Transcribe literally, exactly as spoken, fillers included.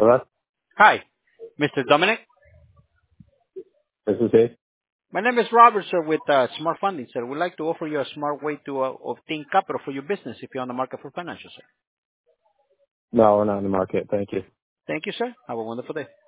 Hello? Hi, Mister Dominic. This is he? My name is Robert, sir, with uh, Smart Funding, sir. We'd like to offer you a smart way to uh, obtain capital for your business if you're on the market for financial, sir. No, we're not in the market. Thank you. Thank you, sir. Have a wonderful day.